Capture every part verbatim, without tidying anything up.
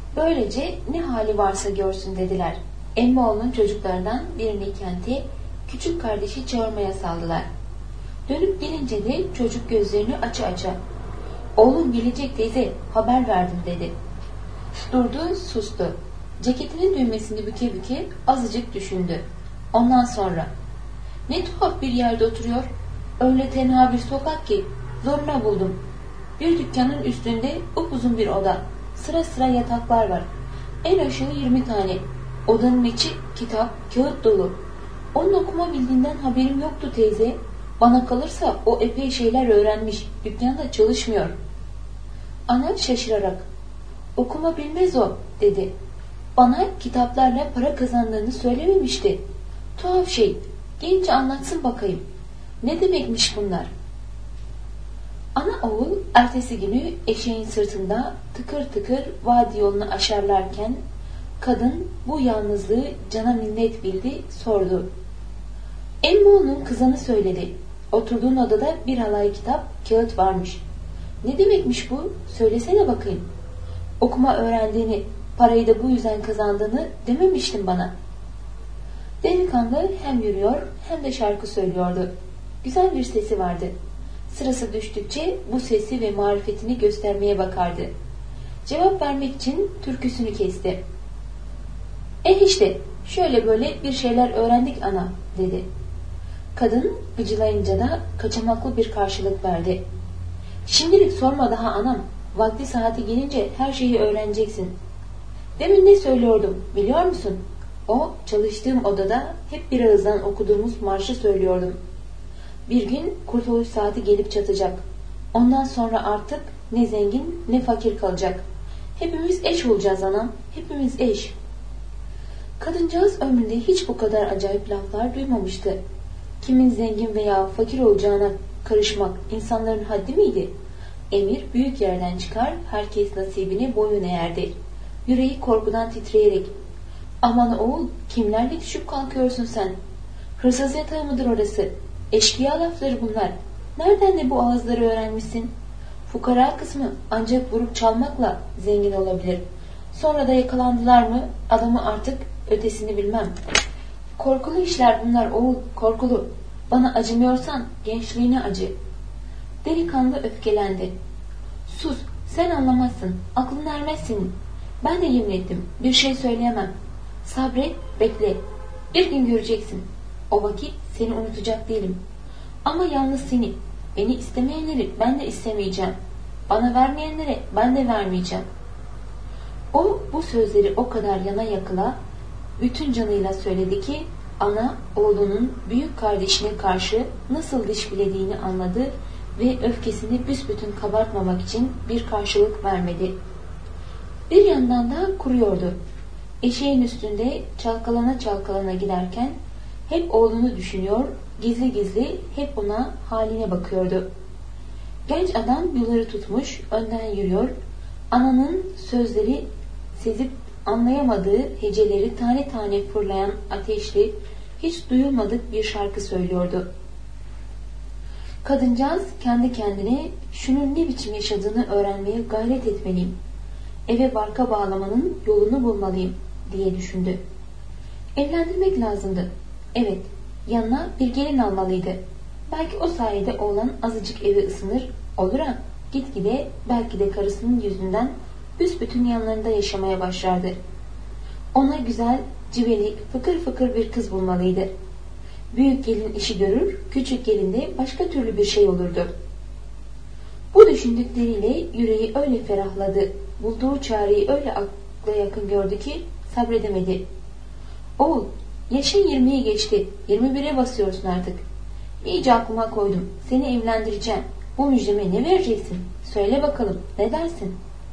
Böylece ne hali varsa görsün dediler. Emmoğlu'nun çocuklarından birini kente, küçük kardeşi çağırmaya saldılar. Dönüp gelince de çocuk gözlerini aça aça, "Oğlum gelecek teyze, haber verdim" dedi. Durdu, sustu. Ceketinin düğmesini büke büke azıcık düşündü. Ondan sonra, "Ne tuhaf bir yerde oturuyor. Öyle tenha bir sokak ki zoruna buldum. Bir dükkanın üstünde upuzun bir oda. Sıra sıra yataklar var. En aşağı yirmi tane. Odanın içi kitap, kağıt dolu. Onun okuma bildiğinden haberim yoktu teyze. Bana kalırsa o epey şeyler öğrenmiş. Dükkanda çalışmıyor." Ana şaşırarak, "Okuma bilmez o" dedi. "Bana kitaplarla para kazandığını söylememişti. Tuhaf şey. Gelince anlatsın bakayım. Ne demekmiş bunlar?" Ana oğul ertesi günü eşeğin sırtında tıkır tıkır vadi yolunu aşarlarken kadın bu yalnızlığı cana minnet bildi, sordu. "Emmoğlu'nun kızını söyledi. Oturduğun odada bir halay kitap, kağıt varmış. Ne demekmiş bu? Söylesene bakayım. Okuma öğrendiğini, parayı da bu yüzden kazandığını dememiştin bana." Delikanlı hem yürüyor hem de şarkı söylüyordu. Güzel bir sesi vardı. Sırası düştükçe bu sesi ve marifetini göstermeye bakardı. Cevap vermek için türküsünü kesti. "Eh işte, şöyle böyle bir şeyler öğrendik ana" dedi. Kadın gıcılayınca da kaçamaklı bir karşılık verdi. "Şimdilik sorma daha anam. Vakti saati gelince her şeyi öğreneceksin. Demin ne söylüyordum biliyor musun? O çalıştığım odada hep bir ağızdan okuduğumuz marşı söylüyordum. Bir gün kurtuluş saati gelip çatacak. Ondan sonra artık ne zengin ne fakir kalacak. Hepimiz eş olacağız anam. Hepimiz eş." Kadıncağız ömründe hiç bu kadar acayip laflar duymamıştı. Kimin zengin veya fakir olacağına karışmak insanların haddi miydi? Emir büyük yerden çıkar, herkes nasibine boyun eğerdi. Yüreği korkudan titreyerek, "Aman oğul, kimlerle düşüp kalkıyorsun sen? Hırsız yatağı mıdır orası? Eşkıya lafları bunlar. Nereden de bu ağızları öğrenmişsin? Fukara kısmı ancak vurup çalmakla zengin olabilir. Sonra da yakalandılar mı adamı artık ötesini bilmem. Korkulu işler bunlar oğul, korkulu. Bana acımıyorsan gençliğine acı." Delikanlı öfkelendi. "Sus, sen anlamazsın, aklın ermez senin. Ben de yemin ettim, bir şey söyleyemem. Sabret, bekle. Bir gün göreceksin. O vakit seni unutacak değilim. Ama yalnız seni, beni istemeyenleri ben de istemeyeceğim. Bana vermeyenlere ben de vermeyeceğim." O bu sözleri o kadar yana yakıla, bütün canıyla söyledi ki ana oğlunun büyük kardeşine karşı nasıl diş bilediğini anladı ve öfkesini büsbütün kabartmamak için bir karşılık vermedi. Bir yandan da kuruyordu. Eşeğin üstünde çalkalana çalkalana giderken hep oğlunu düşünüyor, gizli gizli hep ona haline bakıyordu. Genç adam yolları tutmuş, önden yürüyor. Ananın sözleri sezip anlayamadığı heceleri tane tane fırlayan ateşli, hiç duyulmadık bir şarkı söylüyordu. Kadıncağız kendi kendine şunun ne biçim yaşadığını öğrenmeye gayret etmeliyim. Eve barka bağlamanın yolunu bulmalıyım diye düşündü. Evlendirmek lazımdı. Evet, yanına bir gelin almalıydı. Belki o sayede oğlan azıcık evi ısınır, olur ha, gitgide belki de karısının yüzünden büsbütün yanlarında yaşamaya başlardı. Ona güzel, civelik, fıkır fıkır bir kız bulmalıydı. Büyük gelin işi görür, küçük gelin de başka türlü bir şey olurdu. Bu düşündükleriyle yüreği öyle ferahladı, bulduğu çareyi öyle akla yakın gördü ki sabredemedi. "Oğul, yaşın yirmiyi geçti, yirmi bire basıyorsun artık. İyice aklıma koydum, seni evlendireceğim. Bu müjdeme ne vereceksin? Söyle bakalım, ne dersin?"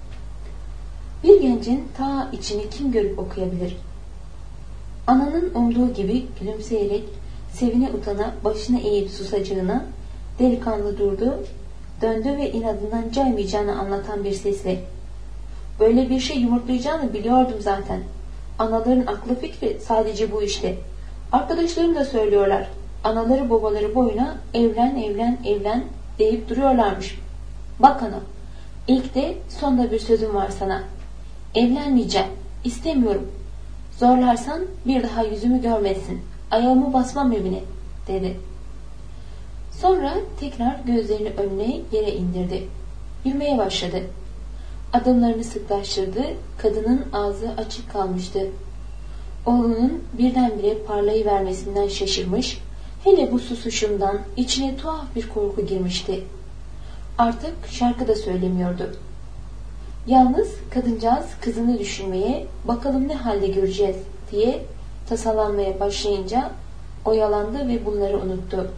Bir gencin ta içini kim görüp okuyabilir? Ananın umduğu gibi gülümseyerek, sevine utana, başını eğip susacağına, delikanlı durdu, döndü ve inadından caymayacağını anlatan bir sesle, "Böyle bir şey yumurtlayacağını biliyordum zaten. Anaların aklı fikri sadece bu işte. Arkadaşlarım da söylüyorlar. Anaları babaları boyuna evlen evlen evlen deyip duruyorlarmış. Bak ana, ilk de sonda bir sözüm var sana. Evlenmeyeceğim. İstemiyorum. Zorlarsan bir daha yüzümü görmesin. Ayağımı basmam evine, dedi. Sonra tekrar gözlerini önüne yere indirdi. Yürümeye başladı. Adımlarını sıklaştırdı. Kadının ağzı açık kalmıştı. Oğlunun birdenbire parlayıvermesinden şaşırmış, hele bu susuşundan içine tuhaf bir korku girmişti. Artık şarkı da söylemiyordu. Yalnız kadıncağız kızını düşünmeye, bakalım ne halde göreceğiz diye tasalanmaya başlayınca oyalandı ve bunları unuttu.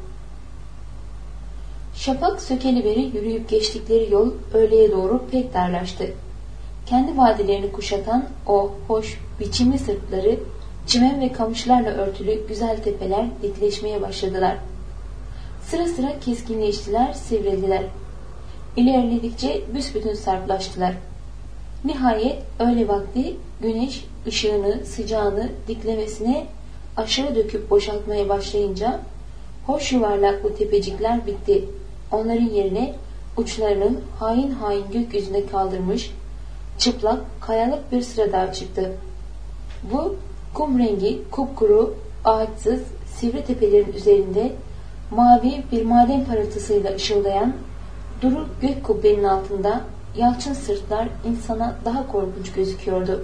Şafak sökeli beri yürüyüp geçtikleri yol öğleye doğru pek darlaştı. Kendi vadilerini kuşatan o hoş biçimli sırtları, çimen ve kamışlarla örtülü güzel tepeler dikleşmeye başladılar. Sıra sıra keskinleştiler, sivrildiler. İlerledikçe büsbütün sarplaştılar. Nihayet öğle vakti güneş ışığını, sıcağını diklemesine aşağı döküp boşaltmaya başlayınca hoş yuvarlaklı tepecikler bitti. Onların yerine uçlarını hain hain gökyüzüne kaldırmış, çıplak, kayalık bir sıra dağ çıktı. Bu kum rengi, kupkuru, ağaçsız, sivri tepelerin üzerinde mavi bir maden parıltısıyla ışıldayan duru gök kubbenin altında yalçın sırtlar insana daha korkunç gözüküyordu.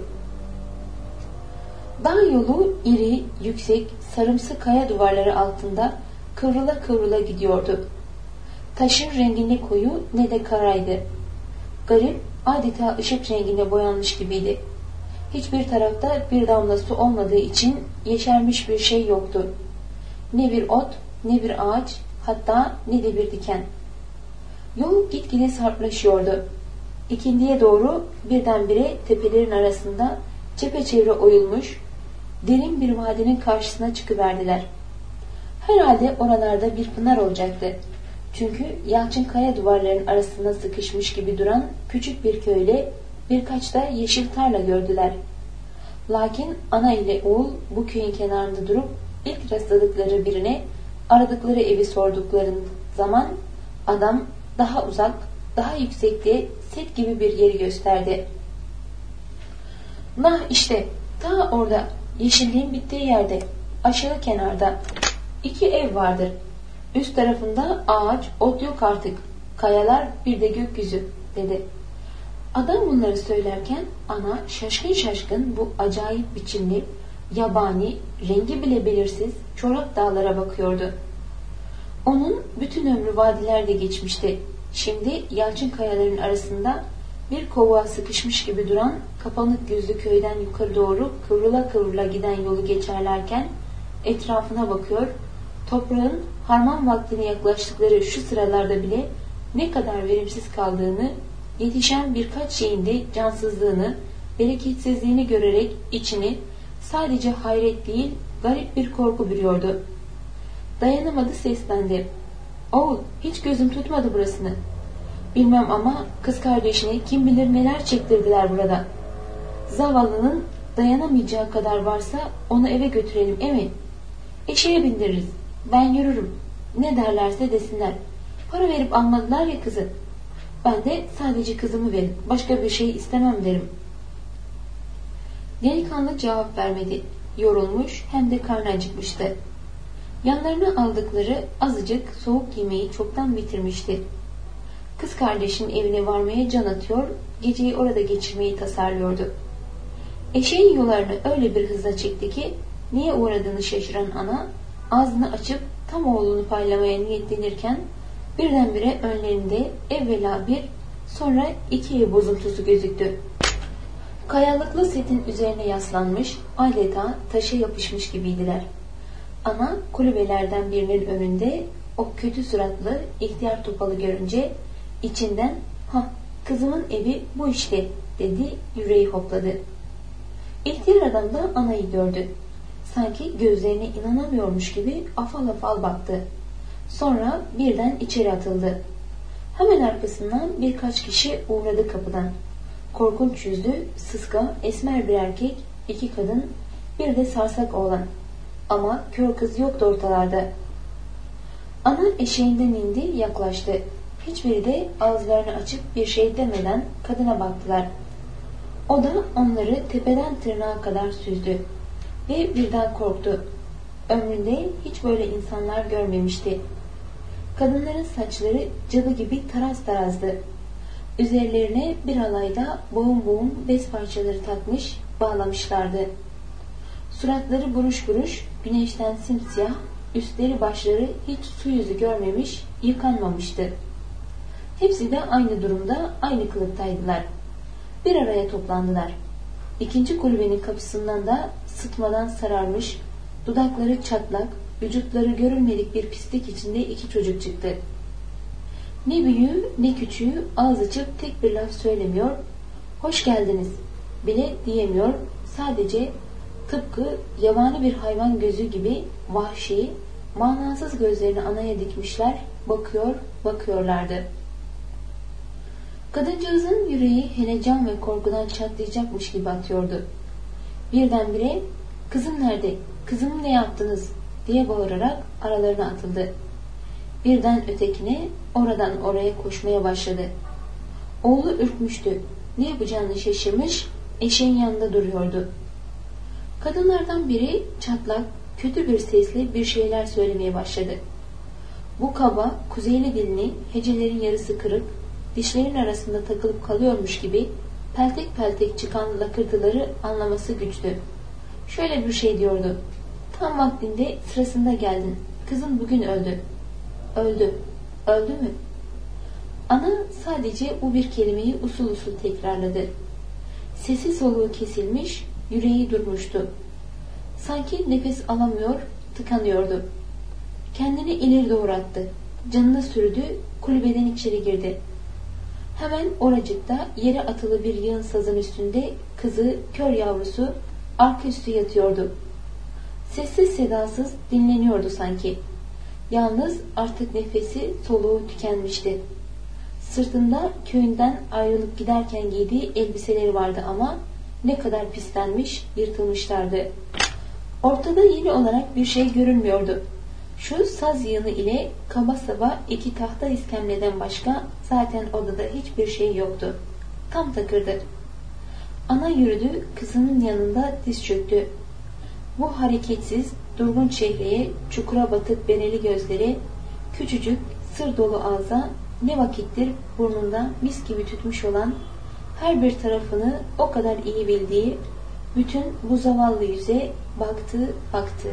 Dağ yolu iri, yüksek, sarımsı kaya duvarları altında kıvrıla kıvrıla gidiyordu. Taşın rengi ne koyu ne de karaydı. Garip, adeta ışık rengine boyanmış gibiydi. Hiçbir tarafta bir damla su olmadığı için yeşermiş bir şey yoktu. Ne bir ot, ne bir ağaç, hatta ne de bir diken. Yol gitgide sarplaşıyordu. İkindiye doğru birdenbire tepelerin arasında çepeçevre oyulmuş, derin bir vadinin karşısına çıkıverdiler. Herhalde oralarda bir pınar olacaktı. Çünkü yalçın kaya duvarların arasında sıkışmış gibi duran küçük bir köyle birkaç da yeşil tarla gördüler. Lakin ana ile oğul bu köyün kenarında durup ilk rastladıkları birine aradıkları evi sordukları zaman adam daha uzak, daha yüksekte set gibi bir yeri gösterdi. Nah işte, ta orada, yeşilliğin bittiği yerde, aşağı kenarda iki ev vardır. Üst tarafında ağaç, ot yok artık. Kayalar, bir de gökyüzü, dedi. Adam bunları söylerken ana şaşkın şaşkın bu acayip biçimli, yabani, rengi bile belirsiz çorak dağlara bakıyordu. Onun bütün ömrü vadilerde geçmişti. Şimdi yalçın kayaların arasında bir kovuğa sıkışmış gibi duran kapanık yüzlü köyden yukarı doğru kıvrıla kıvrıla giden yolu geçerlerken etrafına bakıyor, toprağın harman vaktine yaklaştıkları şu sıralarda bile ne kadar verimsiz kaldığını, yetişen birkaç şeyin de cansızlığını, bereketsizliğini görerek içini sadece hayret değil, garip bir korku bürüyordu. Dayanamadı, seslendi. Oğul, hiç gözüm tutmadı burasını. Bilmem ama kız kardeşine kim bilir neler çektirdiler burada. Zavallının dayanamayacağı kadar varsa onu eve götürelim, emi. Eşeğe bindiririz. Ben yürürüm. Ne derlerse desinler. Para verip almadılar ya kızı. Ben de sadece kızımı verin. Başka bir şey istemem derim. Delikanlı cevap vermedi. Yorulmuş hem de karnı acıkmıştı. Yanlarına aldıkları azıcık soğuk yemeği çoktan bitirmişti. Kız kardeşinin evine varmaya can atıyor, geceyi orada geçirmeyi tasarlıyordu. Eşeğin yollarını öyle bir hızla çekti ki niye uğradığını şaşıran ana ağzını açıp tam oğlunu paylamaya niyetlenirken birdenbire önlerinde evvela bir, sonra iki ev bozuntusu gözüktü. Kayalıklı setin üzerine yaslanmış, adeta taşa yapışmış gibiydiler. Ana kulübelerden birinin önünde o kötü suratlı ihtiyar topalı görünce içinden "Ha, kızımın evi bu işte," dedi, yüreği hopladı. İhtiyar adam da anayı gördü. Sanki gözlerine inanamıyormuş gibi afal afal baktı. Sonra birden içeri atıldı. Hemen arkasından birkaç kişi uğradı kapıdan. Korkunç yüzlü, sıska, esmer bir erkek, iki kadın, bir de sarsak oğlan. Ama kör kız yoktu ortalarda. Ana eşeğinden indi, yaklaştı. Hiçbiri de ağızlarını açıp bir şey demeden kadına baktılar. O da onları tepeden tırnağa kadar süzdü ve birden korktu. Ömründe hiç böyle insanlar görmemişti. Kadınların saçları cadı gibi taraz tarazdı. Üzerlerine bir alayda boğum boğum bez parçaları takmış, bağlamışlardı. Suratları buruş buruş, güneşten simsiyah, üstleri başları hiç su yüzü görmemiş, yıkanmamıştı. Hepsi de aynı durumda, aynı kılıktaydılar. Bir araya toplandılar. İkinci kulübenin kapısından da sıtmadan sararmış, dudakları çatlak, vücutları görülmedik bir pislik içinde iki çocuk çıktı. Ne büyüğü ne küçüğü ağız açıp tek bir laf söylemiyor, hoş geldiniz bile diyemiyor, sadece tıpkı yabani bir hayvan gözü gibi vahşi, manasız gözlerini anaya dikmişler, bakıyor, bakıyorlardı. Kadıncağızın yüreği heyecan ve korkudan çatlayacakmış gibi atıyordu. Birdenbire, kızım nerede, kızımı ne yaptınız diye bağırarak aralarına atıldı. Birden ötekine, oradan oraya koşmaya başladı. Oğlu ürkmüştü, ne yapacağını şaşırmış, eşeğin yanında duruyordu. Kadınlardan biri çatlak, kötü bir sesle bir şeyler söylemeye başladı. Bu kaba, kuzeyli dilini hecelerin yarısı kırık, dişlerin arasında takılıp kalıyormuş gibi peltek peltek çıkan lakırtıları anlaması güçtü. Şöyle bir şey diyordu. Tam vaktinde sırasında geldin. Kızın bugün öldü. Öldü. Öldü mü? Ana sadece bu bir kelimeyi usul usul tekrarladı. Sesi soluğu kesilmiş, yüreği durmuştu. Sanki nefes alamıyor, tıkanıyordu. Kendini ileri doğru attı. Canını sürdü, kulübeden içeri girdi. Hemen oracıkta yere atılı bir yığın sazın üstünde kızı, kör yavrusu arka üstü yatıyordu. Sessiz sedasız dinleniyordu sanki. Yalnız artık nefesi, soluğu tükenmişti. Sırtında köyünden ayrılıp giderken giydiği elbiseleri vardı ama ne kadar pislenmiş, yırtılmışlardı. Ortada yeni olarak bir şey görünmüyordu. Şu saz yığını ile kaba saba iki tahta iskemleden başka zaten odada hiçbir şey yoktu. Tam takırdı. Ana yürüdü, kızının yanında diz çöktü. Bu hareketsiz, durgun çehreye, çukura batıp bereli gözleri, küçücük, sır dolu ağza, ne vakittir burnunda mis gibi tütmüş olan, her bir tarafını o kadar iyi bildiği, bütün bu zavallı yüze baktı, baktı.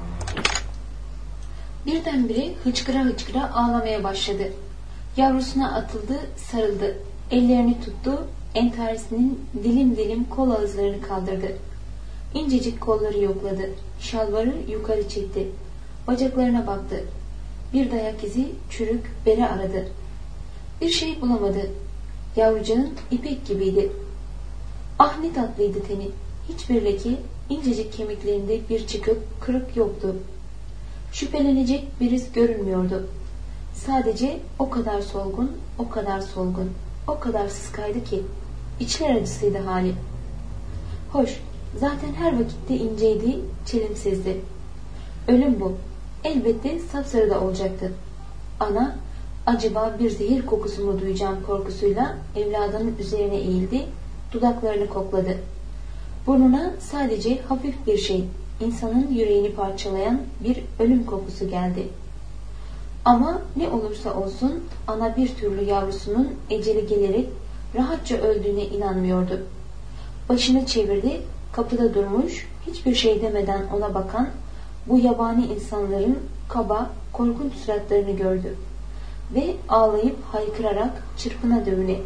Birdenbire hıçkıra hıçkıra ağlamaya başladı. Yavrusuna atıldı, sarıldı. Ellerini tuttu, entarisinin dilim dilim kol ağızlarını kaldırdı. İncecik kolları yokladı. Şalvarı yukarı çekti. Bacaklarına baktı. Bir dayak izi, çürük, bere aradı. Bir şey bulamadı. Yavrucağın ipek gibiydi. Ah ne tatlıydı teni. Hiçbir leke, incecik kemiklerinde bir çıkıp kırık yoktu. Şüphelenecek bir iz görünmüyordu. Sadece o kadar solgun, o kadar solgun, o kadar sıskaydı ki içler acısıydı hali. Hoş, zaten her vakitte inceydi, çelimsizdi. Ölüm bu. Elbette sapsarı da olacaktı. Ana, acaba bir zehir kokusu mu duyacağım korkusuyla evladının üzerine eğildi, dudaklarını kokladı. Burnuna sadece hafif bir şey, insanın yüreğini parçalayan bir ölüm kokusu geldi. Ama ne olursa olsun ana bir türlü yavrusunun eceli gelerek rahatça öldüğüne inanmıyordu. Başını çevirdi, kapıda durmuş, hiçbir şey demeden ona bakan bu yabani insanların kaba, korkunç suratlarını gördü ve ağlayıp haykırarak çırpına dövüne.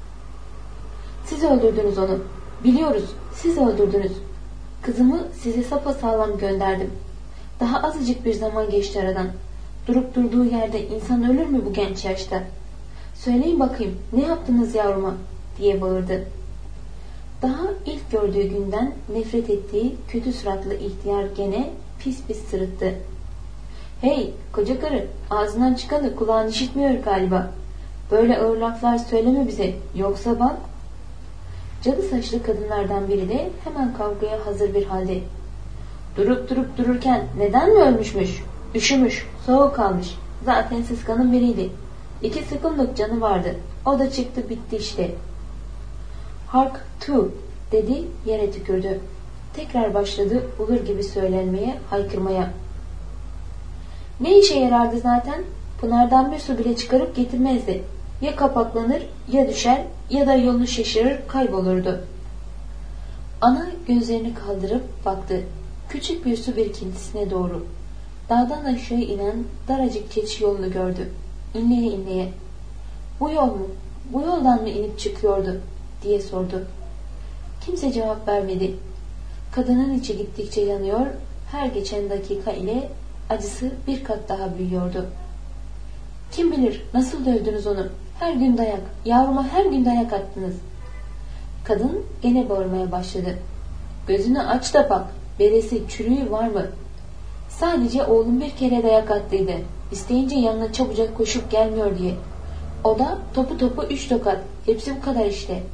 Siz öldürdünüz onu. Biliyoruz, siz öldürdünüz. Kızımı size sapasağlam gönderdim. Daha azıcık bir zaman geçti aradan. Durup durduğu yerde insan ölür mü bu genç yaşta? Söyleyin bakayım, ne yaptınız yavruma? Diye bağırdı. Daha ilk gördüğü günden nefret ettiği kötü suratlı ihtiyar gene pis pis sırıttı. Hey, koca karı, ağzından çıkanı kulağın işitmiyor galiba. Böyle ağır laflar söyleme bize, yoksa bak. Cadı saçlı kadınlardan biri de hemen kavgaya hazır bir halde. Durup durup dururken neden mi ölmüşmüş? Üşümüş, soğuk kalmış. Zaten sıskanın biriydi. İki sıkımlık canı vardı. O da çıktı bitti işte. Hark tu, dedi, yere tükürdü. Tekrar başladı bulur gibi söylenmeye, haykırmaya. Ne işe yarardı zaten? Pınardan bir su bile çıkarıp getirmezdi. Ya kapaklanır, ya düşer, ya da yolunu şaşırır, kaybolurdu. Ana gözlerini kaldırıp baktı. Küçük bir su birikintisine doğru. Dağdan aşağı inen daracık keçi yolunu gördü. İnleye inleye. Bu yol mu? Bu yoldan mı inip çıkıyordu? Diye sordu. Kimse cevap vermedi. Kadının içi gittikçe yanıyor, her geçen dakika ile acısı bir kat daha büyüyordu. Kim bilir nasıl dövdünüz onu? Her gün dayak, yavruma her gün dayak attınız. Kadın gene bağırmaya başladı. Gözünü aç da bak, beresi, çürüğü var mı? Sadece oğlum bir kere dayak attıydı. İsteyince yanına çabucak koşup gelmiyor diye. O da topu topu üç tokat. Hepsi bu kadar işte.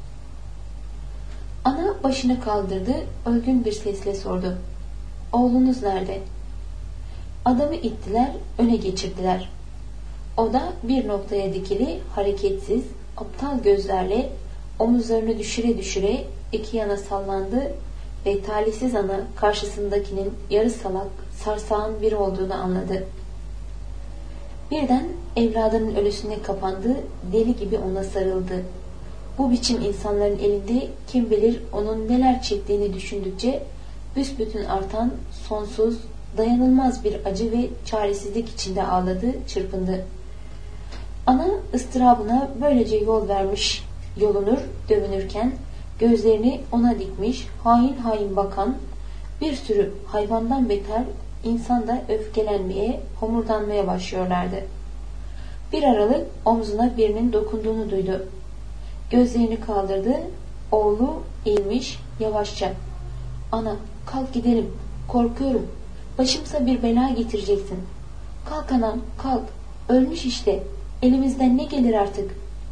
Ana başını kaldırdı, ölgün bir sesle sordu. Oğlunuz nerede? Adamı ittiler, öne geçirdiler. O da bir noktaya dikili, hareketsiz, aptal gözlerle omuzlarını düşüre düşüre iki yana sallandı ve talihsiz ana karşısındakinin yarı salak, sarsağın biri olduğunu anladı. Birden evladının ölüsüne kapandı, deli gibi ona sarıldı. Bu biçim insanların elinde kim bilir onun neler çektiğini düşündükçe büsbütün artan, sonsuz, dayanılmaz bir acı ve çaresizlik içinde ağladı, çırpındı. Ana ıstırabına böylece yol vermiş, yolunur, dövünürken gözlerini ona dikmiş, hain hain bakan bir sürü hayvandan beter insan da öfkelenmeye, homurdanmaya başlıyorlardı. Bir aralık omzuna birinin dokunduğunu duydu. Gözlerini kaldırdı, oğlu eğilmiş yavaşça. Ana, kalk gidelim, korkuyorum, başımıza bir bela getireceksin. Kalk anam, kalk, ölmüş işte, elimizden ne gelir artık?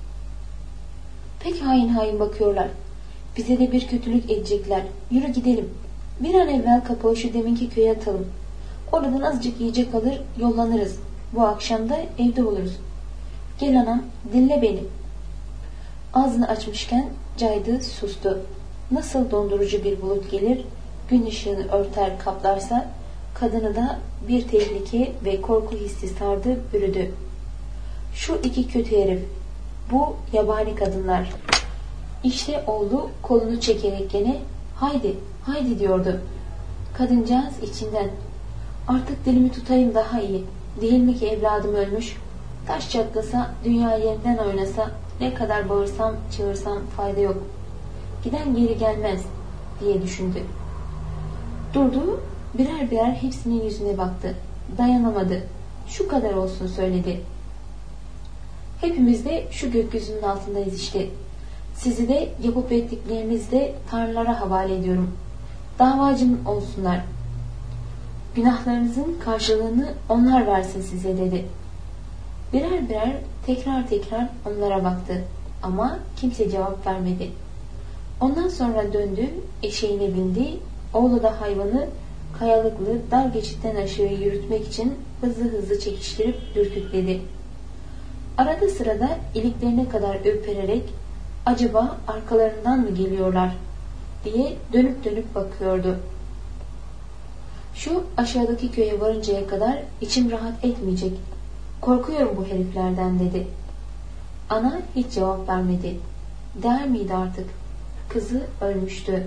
Pek hain hain bakıyorlar, bize de bir kötülük edecekler, yürü gidelim. Bir an evvel kapağı şu deminki köye atalım. Oradan azıcık yiyecek alır, yollanırız. Bu akşam da evde oluruz. Gel anam, dinle beni. Ağzını açmışken caydı, sustu. Nasıl dondurucu bir bulut gelir, gün ışığını örter kaplarsa, kadını da bir tehlike ve korku hissi sardı, bürüdü. Şu iki kötü herif, bu yabani kadınlar. İşte oğlu kolunu çekerek gene, haydi, haydi diyordu. Kadıncağız içinden, artık dilimi tutayım daha iyi. Değil mi ki evladım ölmüş? Taş çatlasa, dünya yerinden oynasa, ne kadar bağırsam, çığırsam fayda yok. Giden geri gelmez, diye düşündü. Durdu, birer birer hepsinin yüzüne baktı. Dayanamadı. Şu kadar olsun söyledi. Hepimiz de şu gökyüzünün altındayız işte. Sizi de yapıp ettiklerinizle tanrılara havale ediyorum. Davacım olsunlar. Günahlarınızın karşılığını onlar versin size dedi. Birer birer tekrar tekrar onlara baktı. Ama kimse cevap vermedi. Ondan sonra döndü, eşeğine bindi. Oğlu da hayvanı kayalıklı dar geçitten aşağı yürütmek için hızlı hızlı çekiştirip dürtükledi. Arada sırada iliklerine kadar ürpererek acaba arkalarından mı geliyorlar diye dönüp dönüp bakıyordu. Şu aşağıdaki köye varıncaya kadar içim rahat etmeyecek. Korkuyorum bu heriflerden dedi. Ana hiç cevap vermedi. Der miydi artık? Kızı ölmüştü.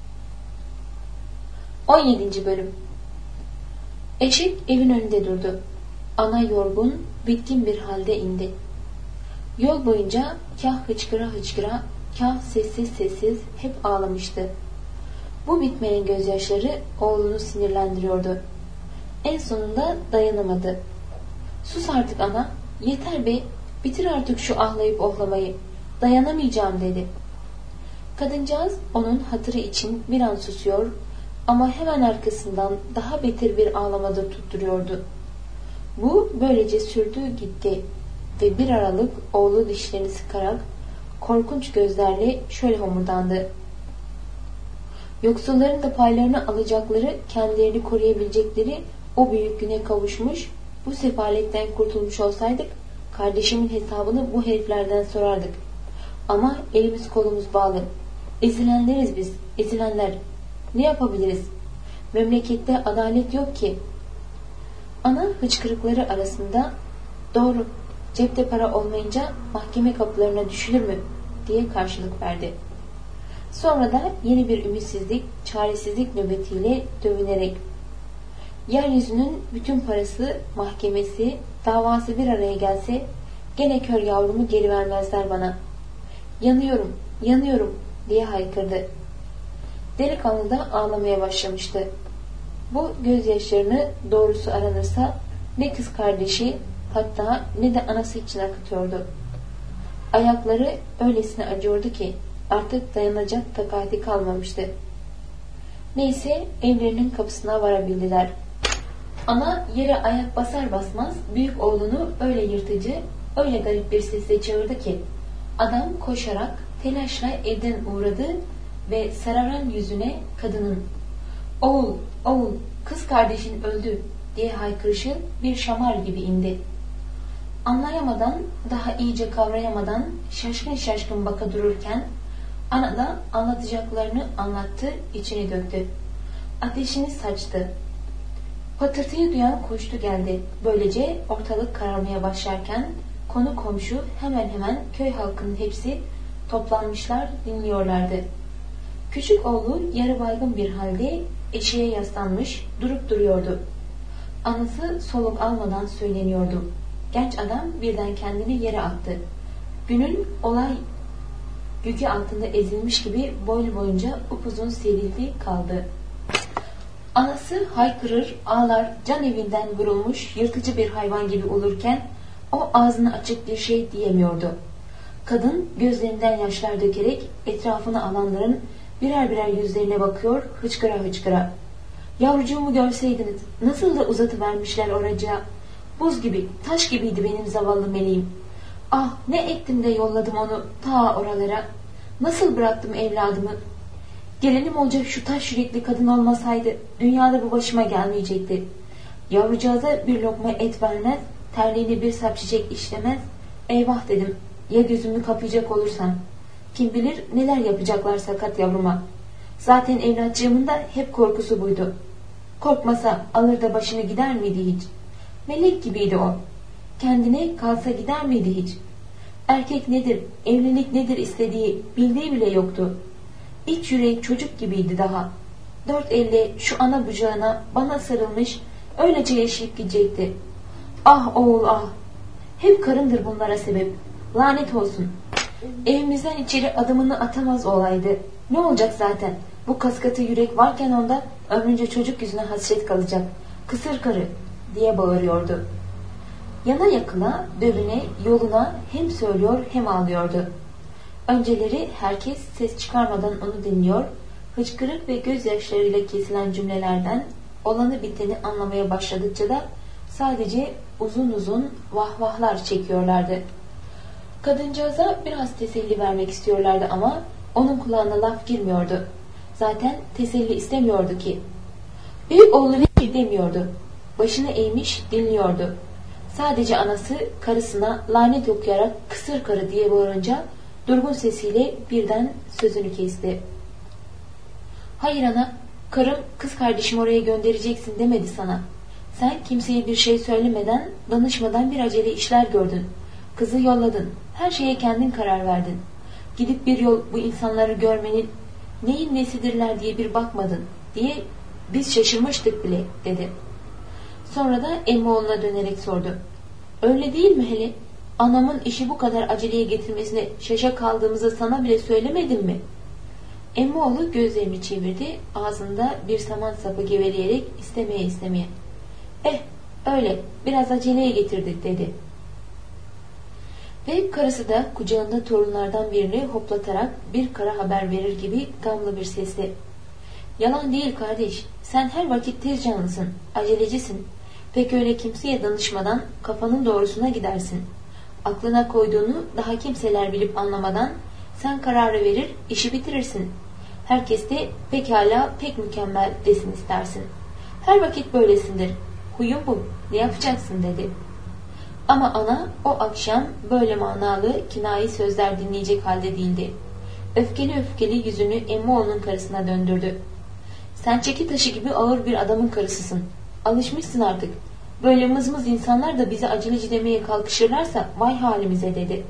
on yedinci bölüm. Eşek evin önünde durdu. Ana yorgun, bitkin bir halde indi. Yol boyunca kah hıçkıra hıçkıra, kah sessiz sessiz hep ağlamıştı. Bu bitmeyen gözyaşları oğlunu sinirlendiriyordu. En sonunda dayanamadı. Sus artık ana, yeter be, bitir artık şu ahlayıp ohlamayı, dayanamayacağım dedi. Kadıncağız onun hatırı için bir an susuyor ama hemen arkasından daha beter bir ağlamada tutturuyordu. Bu böylece sürdü gitti ve bir aralık oğlu dişlerini sıkarak korkunç gözlerle şöyle homurdandı. Yoksulların da paylarını alacakları, kendilerini koruyabilecekleri o büyük güne kavuşmuş, bu sefaletten kurtulmuş olsaydık, kardeşimin hesabını bu heriflerden sorardık. Ama elimiz kolumuz bağlı. Ezilenleriz biz, ezilenler. Ne yapabiliriz? Memlekette adalet yok ki. Ana hıçkırıkları arasında doğru, cepte para olmayınca mahkeme kapılarına düşülür mü diye karşılık verdi. Sonra da yeni bir ümitsizlik, çaresizlik nöbetiyle dövünerek yeryüzünün bütün parası, mahkemesi, davası bir araya gelse gene kör yavrumu geri vermezler bana. Yanıyorum, yanıyorum diye haykırdı. Delikanlı da ağlamaya başlamıştı. Bu gözyaşlarını doğrusu aranırsa ne kız kardeşi hatta ne de anası için akıtıyordu. Ayakları öylesine acıyordu ki artık dayanacak takati kalmamıştı. Neyse evlerinin kapısına varabildiler. Ana yere ayak basar basmaz büyük oğlunu öyle yırtıcı, öyle garip bir sesle çağırdı ki adam koşarak telaşla evden uğradı ve sararan yüzüne kadının "Oğul, oğul, kız kardeşin öldü" diye haykırışı bir şamar gibi indi. Anlayamadan, daha iyice kavrayamadan şaşkın şaşkın baka dururken ana da anlatacaklarını anlattı, içini döktü. Ateşini saçtı. Patırtıyı duyan koştu geldi. Böylece ortalık kararmaya başlarken konu komşu hemen hemen köy halkının hepsi toplanmışlar, dinliyorlardı. Küçük oğlu yarı baygın bir halde eşeğe yaslanmış durup duruyordu. Anası soluk almadan söyleniyordu. Genç adam birden kendini yere attı. Günün olay yükü altında ezilmiş gibi boylu boyunca upuzun serildi kaldı. Anası haykırır, ağlar, can evinden vurulmuş yırtıcı bir hayvan gibi olurken o ağzını açık bir şey diyemiyordu. Kadın gözlerinden yaşlar dökerek etrafını alanların birer birer yüzlerine bakıyor, hıçkıra hıçkıra. Yavrucuğumu görseydiniz, nasıl da uzatıvermişler oracığa. Buz gibi, taş gibiydi benim zavallı meleğim. Ah, ne ettim de yolladım onu ta oralara. Nasıl bıraktım evladımı? Gelenim olacak şu taş yürekli kadın olmasaydı dünyada bu başıma gelmeyecekti. Yavrucağıza bir lokma et vermez, terliğini bir sap çiçek işlemez. Eyvah dedim, ya gözümü kapayacak olursam. Kim bilir neler yapacaklar sakat yavruma. Zaten evlatçığımın da hep korkusu buydu. Korkmasa alır da başını gider miydi hiç? Melek gibiydi o. Kendine kalsa gider miydi hiç? Erkek nedir, evlilik nedir istediği, bildiği bile yoktu. İç yüreği çocuk gibiydi daha. Dört elle şu ana bucağına bana sarılmış, öylece yaşayıp gidecekti. Ah oğul ah! Hep karındır bunlara sebep. Lanet olsun. Evimizden içeri adımını atamaz olaydı. Ne olacak zaten? Bu kaskatı yürek varken onda ömrünce çocuk yüzüne hasret kalacak. Kısır karı diye bağırıyordu. Yana yakına, dövüne, yoluna hem söylüyor hem ağlıyordu. Önceleri herkes ses çıkarmadan onu dinliyor, hıçkırık ve gözyaşlarıyla kesilen cümlelerden olanı biteni anlamaya başladıkça da sadece uzun uzun vahvahlar çekiyorlardı. Kadıncağıza biraz teselli vermek istiyorlardı ama onun kulağına laf girmiyordu. Zaten teselli istemiyordu ki. Büyük oğlu hiçbir şey demiyordu. Başını eğmiş dinliyordu. Sadece anası karısına lanet okuyarak kısır karı diye bağırınca durgun sesiyle birden sözünü kesti. Hayır ana, karım kız kardeşim oraya göndereceksin demedi sana. Sen kimseye bir şey söylemeden, danışmadan bir acele işler gördün. Kızı yolladın. Her şeye kendin karar verdin. Gidip bir yol bu insanları görmenin neyin nesidirler diye bir bakmadın diye biz şaşırmıştık bile dedi. Sonra da Emmoğlu'na dönerek sordu. Öyle değil mi hele? Anamın işi bu kadar aceleye getirmesine şaşa kaldığımızı sana bile söylemedim mi? Emmoğlu gözlerini çevirdi, ağzında bir saman sapı geveleyerek istemeye istemeye. Eh, öyle, biraz aceleye getirdik dedi. Ve karısı da kucağında torunlardan birini hoplatarak bir kara haber verir gibi gamlı bir sesle. Yalan değil kardeş, sen her vakit tez canlısın, acelecisin. Pek öyle kimseye danışmadan kafanın doğrusuna gidersin. Aklına koyduğunu daha kimseler bilip anlamadan sen kararı verir, işi bitirirsin. Herkes de pekala pek mükemmel desin istersin. Her vakit böylesindir. Huyun bu, ne yapacaksın dedi. Ama ana o akşam böyle manalı kinayi sözler dinleyecek halde değildi. Öfkeli öfkeli yüzünü Emmoğlu'nun karısına döndürdü. Sen çeki taşı gibi ağır bir adamın karısısın. Alışmışsın artık. Böyle mızmız insanlar da bize aceleci demeye kalkışırlarsa vay halimize dedi.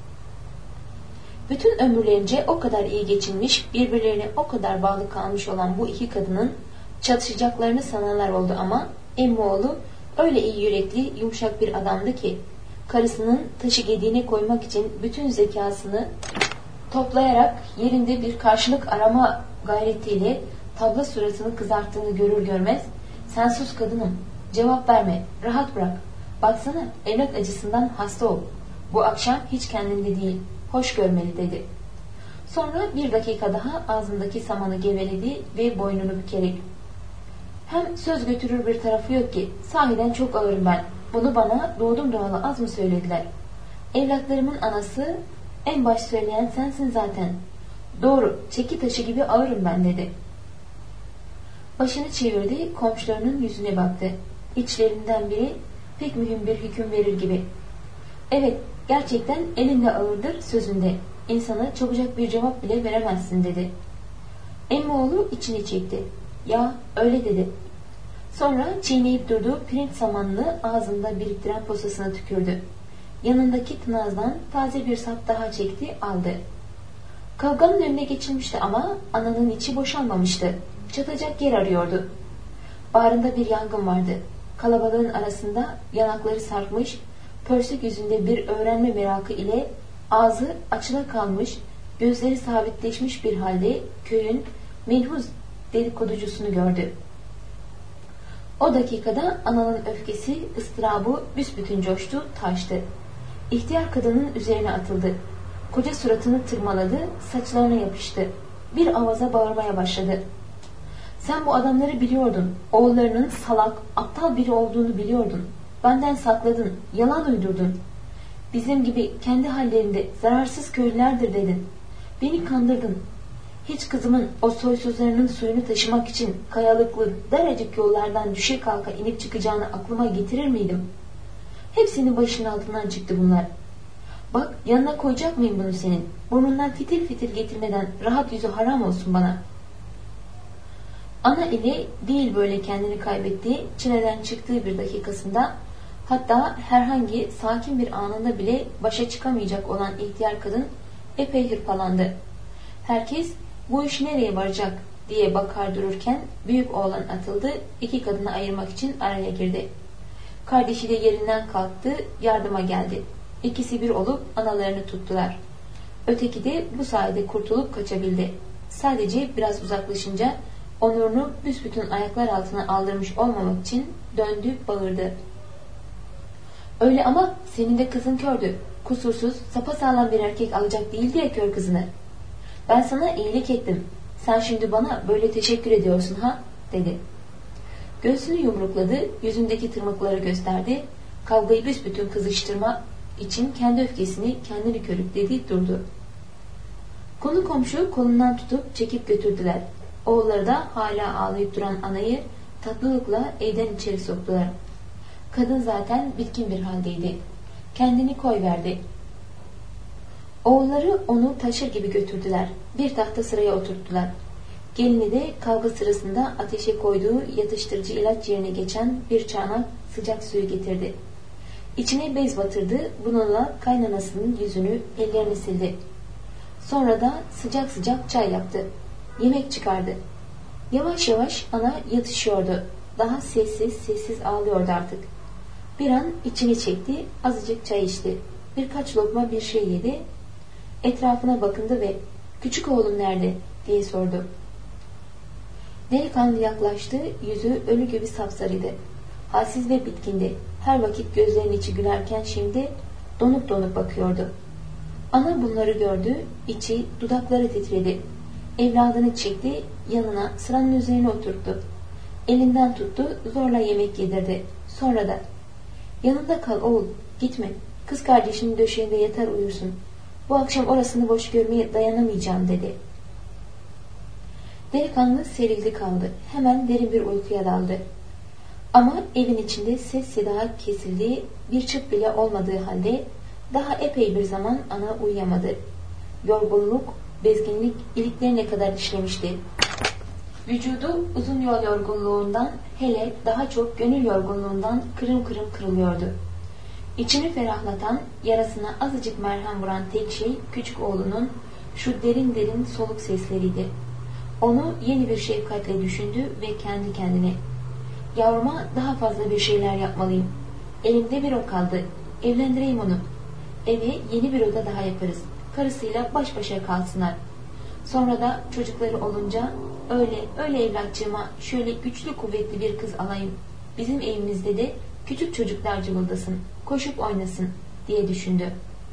Bütün ömürlerince o kadar iyi geçinmiş, birbirlerine o kadar bağlı kalmış olan bu iki kadının çatışacaklarını sananlar oldu ama Emmoğlu öyle iyi yürekli, yumuşak bir adamdı ki karısının taşı gediğine koymak için bütün zekasını toplayarak yerinde bir karşılık arama gayretiyle tabla suratını kızarttığını görür görmez sen sus kadınım, cevap verme, rahat bırak, baksana evlat acısından hasta ol, bu akşam hiç kendinde değil, hoş görmeli dedi. Sonra bir dakika daha ağzındaki samanı geveledi ve boynunu bükerek hem söz götürür bir tarafı yok ki sahiden çok ağırım ben, bunu bana doğdum doğalı az mı söylediler, evlatlarımın anası en baş söyleyen sensin zaten, doğru çeki taşı gibi ağırım ben dedi. Başını çevirdi, komşularının yüzüne baktı. İçlerinden biri pek mühim bir hüküm verir gibi. Evet, gerçekten elinde ağırdır sözünde. İnsana çabucak bir cevap bile veremezsin dedi. Emmoğlu içini çekti. Ya öyle dedi. Sonra çiğneyip durduğu pirinç samanını ağzında biriktiren posasına tükürdü. Yanındaki tınazdan taze bir sap daha çekti, aldı. Kavganın önüne geçilmişti ama ananın içi boşalmamıştı. Çatacak yer arıyordu. Bağrında bir yangın vardı. Kalabalığın arasında yanakları sarkmış, pörsük yüzünde bir öğrenme merakı ile ağzı açıla kalmış, gözleri sabitleşmiş bir halde köyün menhuz dedikoducusunu gördü. O dakikada ananın öfkesi, ıstırabı büsbütün coştu, taştı. İhtiyar kadının üzerine atıldı. Koca suratını tırmaladı, saçlarına yapıştı. Bir avaza bağırmaya başladı. Sen bu adamları biliyordun. Oğullarının salak, aptal biri olduğunu biliyordun. Benden sakladın, yalan uydurdun. Bizim gibi kendi hallerinde zararsız köylülerdir dedin. Beni kandırdın. Hiç kızımın o soysuzlarının suyunu taşımak için kayalıklı, daracık yollardan düşe kalka inip çıkacağını aklıma getirir miydim? Hepsinin başının altından çıktı bunlar. Bak, yanına koyacak mıyım bunu senin? Burnundan fitil fitil getirmeden rahat yüzü haram olsun bana. Ana ile değil böyle kendini kaybettiği, çileden çıktığı bir dakikasında, hatta herhangi sakin bir anında bile başa çıkamayacak olan ihtiyar kadın epey hırpalandı. Herkes bu iş nereye varacak diye bakar dururken büyük oğlan atıldı, iki kadını ayırmak için araya girdi. Kardeşi de yerinden kalktı, yardıma geldi. İkisi bir olup analarını tuttular. Öteki de bu sayede kurtulup kaçabildi. Sadece biraz uzaklaşınca onurunu büsbütün ayaklar altına aldırmış olmamak için döndü, bağırdı. Öyle ama senin de kızın kördü. Kusursuz, sapasağlam bir erkek alacak değil diye kör kızını. Ben sana iyilik ettim. Sen şimdi bana böyle teşekkür ediyorsun ha? Dedi. Göğsünü yumrukladı, yüzündeki tırmıkları gösterdi. Kavgayı büsbütün kızıştırma için kendi öfkesini kendini körükledi, durdu. Konu komşu kolundan tutup çekip götürdüler. Oğulları da hala ağlayıp duran anayı tatlılıkla evden içeri soktular. Kadın zaten bitkin bir haldeydi. Kendini koyverdi. Oğulları onu taşır gibi götürdüler. Bir tahta sıraya oturttular. Gelini de kavga sırasında ateşe koyduğu yatıştırıcı ilaç yerine geçen bir çanak sıcak suyu getirdi. İçine bez batırdı, bununla kaynanasının yüzünü, ellerini sildi. Sonra da sıcak sıcak çay yaptı. Yemek çıkardı. Yavaş yavaş ana yatışıyordu. Daha sessiz sessiz ağlıyordu artık. Bir an içini çekti, azıcık çay içti. Birkaç lokma bir şey yedi. Etrafına bakındı ve "Küçük oğlum nerede?" diye sordu. Delikanlı yaklaştı, yüzü ölü gibi sapsarıydı. Halsiz ve bitkindi. Her vakit gözlerinin içi gülerken şimdi donup donup bakıyordu. Ana bunları gördü, içi, dudakları titredi. Evladını çekti, yanına sıranın üzerine oturttu. Elinden tuttu, zorla yemek yedirdi. Sonra da "Yanında kal oğul, gitme. Kız kardeşinin döşeğinde yatar uyursun. Bu akşam orasını boş görmeye dayanamayacağım" dedi. Delikanlı serildi kaldı. Hemen derin bir uykuya daldı. Ama evin içinde ses seda kesildiği, bir çıt bile olmadığı halde daha epey bir zaman ana uyuyamadı. Yorgunluk bezginlik iliklerine kadar işlemişti. Vücudu uzun yol yorgunluğundan, hele daha çok gönül yorgunluğundan kırım kırım kırılıyordu. İçini ferahlatan, yarasına azıcık merhem vuran tek şey küçük oğlunun şu derin derin soluk sesleriydi. Onu yeni bir şefkatle düşündü ve kendi kendine, yavruma daha fazla bir şeyler yapmalıyım. Elimde bir ok kaldı. Evlendireyim onu. Eve yeni bir oda daha yaparız. Karısıyla baş başa kalsınlar. Sonra da çocukları olunca öyle öyle evlatçığıma şöyle güçlü kuvvetli bir kız alayım. Bizim evimizde de küçük çocuklar cıvıldasın, koşup oynasın diye düşündü.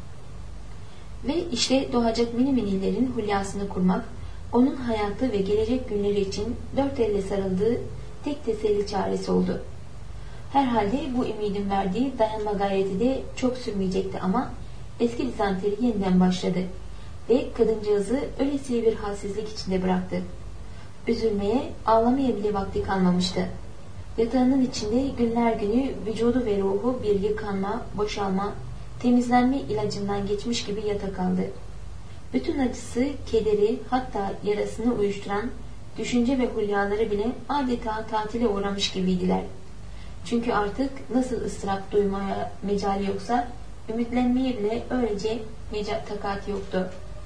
Ve işte doğacak mini minilerin hülyasını kurmak, onun hayatı ve gelecek günleri için dört elle sarıldığı tek teselli çaresi oldu. Herhalde bu ümidin verdiği dayanma gayreti de çok sürmeyecekti ama eski dizanteri yeniden başladı ve kadıncağızı öylesiye bir halsizlik içinde bıraktı. Üzülmeye, ağlamaya bile vakti kalmamıştı. Yatağının içinde günler günü vücudu ve ruhu bir yıkanma, boşalma, temizlenme ilacından geçmiş gibi yata kaldı. Bütün acısı, kederi, hatta yarasını uyuşturan düşünce ve hülyaları bile adeta tatile uğramış gibiydiler. Çünkü artık nasıl ıstırap duymaya mecali yoksa, ümitlenmeye bile öylece meca takati yoktu.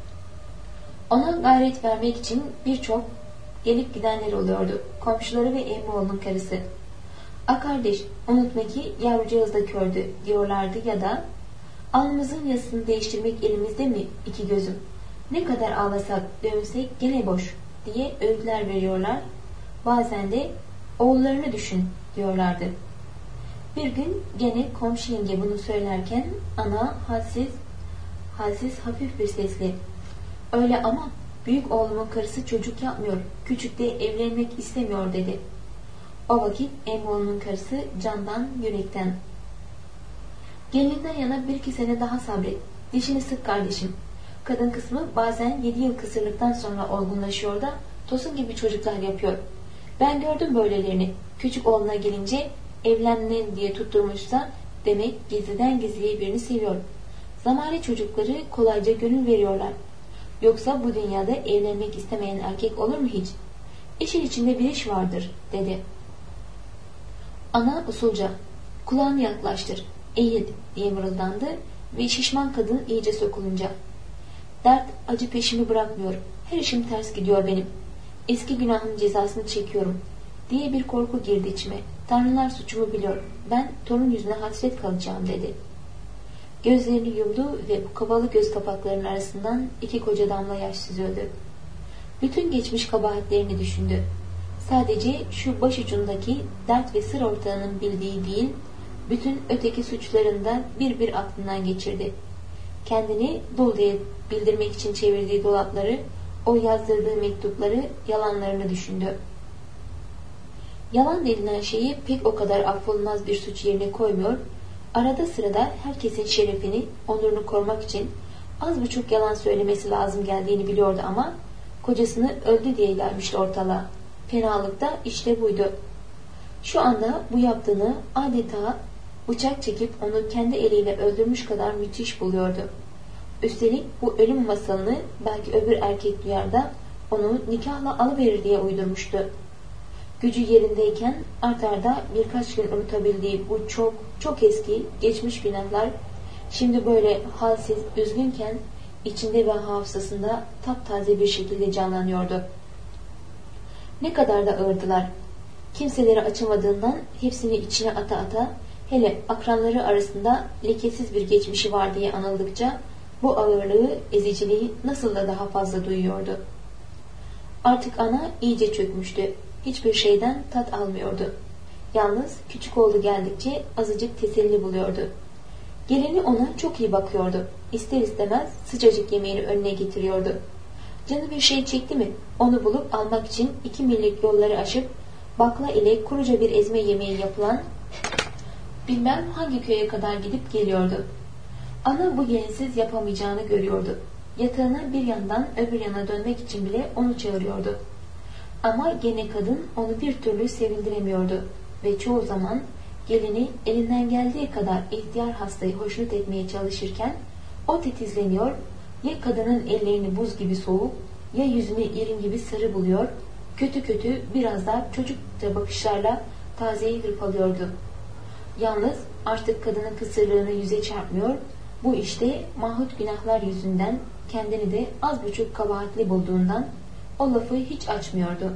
Ona gayret vermek için birçok gelip gidenler oluyordu. Komşuları ve emmoğlunun karısı. "A kardeş, unutma ki yavrucağız da kördü" diyorlardı ya da "Alnımızın yazısını değiştirmek elimizde mi iki gözüm? Ne kadar ağlasak, dövünsek gene boş" diye öğütler veriyorlar. Bazen de "Oğullarını düşün" diyorlardı. Bir gün gene komşu yenge bunu söylerken ana halsiz, halsiz hafif bir sesle "Öyle ama büyük oğlumun karısı çocuk yapmıyor, küçük de evlenmek istemiyor" dedi. O vakit emmoğlunun karısı candan, yürekten "Gelinden yana bir iki sene daha sabret, dişini sık kardeşim. Kadın kısmı bazen yedi yıl kısırlıktan sonra olgunlaşıyor da tosun gibi çocuklar yapıyor. Ben gördüm böylelerini. Küçük oğluna gelince evlenme diye tutturmuşsa demek gizliden gizliye birini seviyor. Zamane çocukları kolayca gönül veriyorlar. Yoksa bu dünyada evlenmek istemeyen erkek olur mu hiç? İşin içinde bir iş vardır" dedi. Ana usulca "Kulağını yaklaştır, eğil" diye mırıldandı ve şişman kadın iyice sokulunca "Dert acı peşimi bırakmıyor. Her işim ters gidiyor benim. Eski günahın cezasını çekiyorum" diye bir korku girdi içime. "Tanrılar suçumu biliyor. Ben torun yüzüne hasret kalacağım" dedi. Gözlerini yumdu ve bu kabalı göz kapaklarının arasından iki koca damla yaş süzüldü. Bütün geçmiş kabahatlerini düşündü. Sadece şu başucundaki dert ve sır ortağının bildiği değil, bütün öteki suçlarını da bir bir aklından geçirdi. Kendini dul diye bildirmek için çevirdiği dolapları, o yazdırdığı mektupları, yalanlarını düşündü. Yalan denilen şeyi pek o kadar affolunmaz bir suç yerine koymuyor, arada sırada herkesin şerefini, onurunu korumak için az buçuk yalan söylemesi lazım geldiğini biliyordu ama kocasını öldü diye gelmişti ortalığa. Fenalık da işte buydu. Şu anda bu yaptığını adeta bıçak çekip onu kendi eliyle öldürmüş kadar müthiş buluyordu. Üstelik bu ölüm masalını belki öbür erkek duyar da onu nikahla alıverir diye uydurmuştu. Gücü yerindeyken art arda birkaç gün unutabildiği bu çok çok eski geçmiş günahlar şimdi böyle halsiz, üzgünken içinde ve hafızasında taptaze bir şekilde canlanıyordu. Ne kadar da ağırdılar. Kimseleri açamadığından hepsini içine ata ata, hele akranları arasında lekesiz bir geçmişi var diye anıldıkça bu ağırlığı, eziciliği nasıl da daha fazla duyuyordu. Artık ana iyice çökmüştü. Hiçbir şeyden tat almıyordu. Yalnız küçük oğlu geldikçe azıcık teselli buluyordu. Geleni ona çok iyi bakıyordu. İster istemez sıcacık yemeğini önüne getiriyordu. Canı bir şey çekti mi onu bulup almak için iki millik yolları aşıp bakla ile kuruca bir ezme yemeği yapılan bilmem hangi köye kadar gidip geliyordu. Ana bu gelinsiz yapamayacağını görüyordu. Yatağına bir yandan öbür yana dönmek için bile onu çağırıyordu. Ama gene kadın onu bir türlü sevindiremiyordu ve çoğu zaman gelini elinden geldiği kadar ihtiyar hastayı hoşnut etmeye çalışırken o titizleniyor, ya kadının ellerini buz gibi soğuk, ya yüzünü irin gibi sarı buluyor, kötü kötü biraz daha çocukça bakışlarla tazeyi hırpalıyordu. Yalnız artık kadının kısırlığını yüze çarpmıyor, bu işte mahut günahlar yüzünden kendini de az buçuk kabahatli bulduğundan o lafı hiç açmıyordu.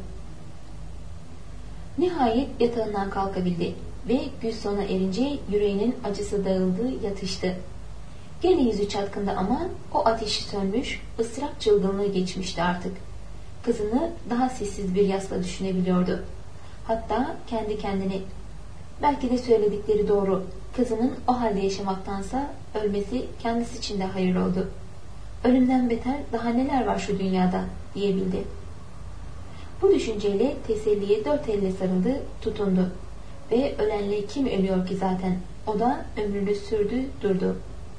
Nihayet yatağından kalkabildi ve gün sona erince yüreğinin acısı dağıldı, yatıştı. Gene yüzü çatkındı ama o ateşi sönmüş, ıstırap çılgınlığı geçmişti artık. Kızını daha sessiz bir yasla düşünebiliyordu. Hatta kendi kendine, belki de söyledikleri doğru, kızının o halde yaşamaktansa ölmesi kendisi için de hayır oldu. Ölümden beter daha neler var şu dünyada diyebildi. Bu düşünceyle teselliye dört elle sarıldı, tutundu. Ve ölenle kim ölüyor ki zaten? O da ömrünü sürdü, durdu.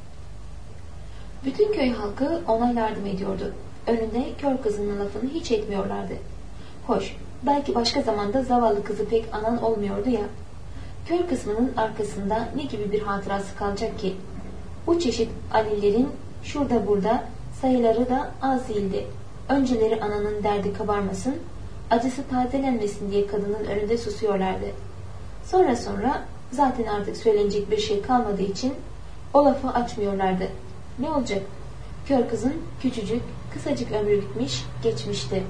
Bütün köy halkı ona yardım ediyordu. Önünde kör kızının lafını hiç etmiyorlardı. Hoş, belki başka zamanda zavallı kızı pek anan olmuyordu ya. Kör kısmının arkasında ne gibi bir hatırası kalacak ki? Bu çeşit Alilerin şurada burada sayıları da az değildi. Önceleri ananın derdi kabarmasın, acısı tazelenmesin diye kadının önünde susuyorlardı. Sonra sonra zaten artık söylenecek bir şey kalmadığı için o lafı açmıyorlardı. Ne olacak? Kör kızın küçücük, kısacık ömrü bitmiş, geçmişti.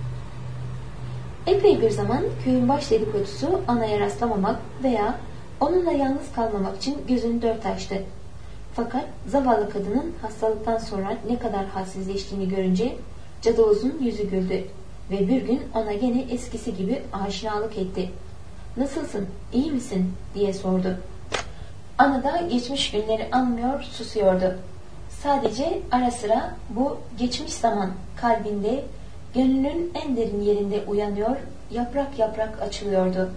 Epey bir zaman köyün baş dedikodusu anaya rastlamamak veya onunla yalnız kalmamak için gözünü dört açtı. Fakat zavallı kadının hastalıktan sonra ne kadar halsizleştiğini görünce cadalozun yüzü güldü ve bir gün ona gene eskisi gibi aşinalık etti. "Nasılsın, iyi misin?" diye sordu. Ana da geçmiş günleri anmıyor, susuyordu. Sadece ara sıra bu geçmiş zaman kalbinde, gönlünün en derin yerinde uyanıyor, yaprak yaprak açılıyordu.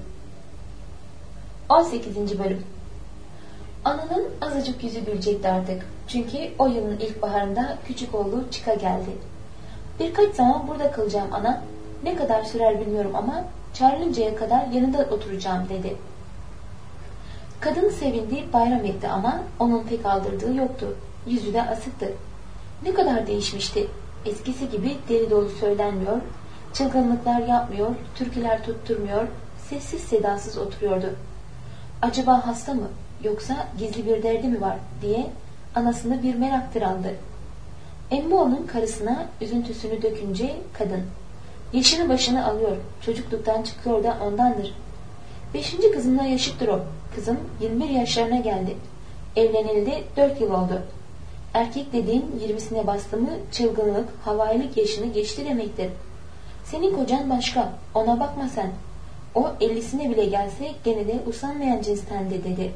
on sekizinci bölüm. Ananın azıcık yüzü gülecekti artık. Çünkü o yılın ilkbaharında küçük oğlu çıka geldi. "Birkaç zaman burada kalacağım ana. Ne kadar sürer bilmiyorum ama çağrılıncaya kadar yanında oturacağım" dedi. Kadın sevindi, bayram etti ama onun pek aldırdığı yoktu. Yüzü de asıktı. Ne kadar değişmişti. Eskisi gibi deli dolu söylenmiyor, çılgınlıklar yapmıyor, türküler tutturmuyor, sessiz sedasız oturuyordu. Acaba hasta mı, yoksa gizli bir derdi mi var diye anasını bir meraktır aldı. Emmoğlu'nun karısına üzüntüsünü dökünce kadın, "Yaşını başını alıyor, çocukluktan çıkıyor da ondandır. Beşinci kızımla yaşıttır o. Kızım yirmi bir yaşlarına geldi. Evlenildi dört yıl oldu. Erkek dediğin yirmisine bastı mı çılgınlık, havailik yaşını geçti demektir. Senin kocan başka, ona bakma sen. O ellisine bile gelse gene de usanmayan cinstendi" dedi.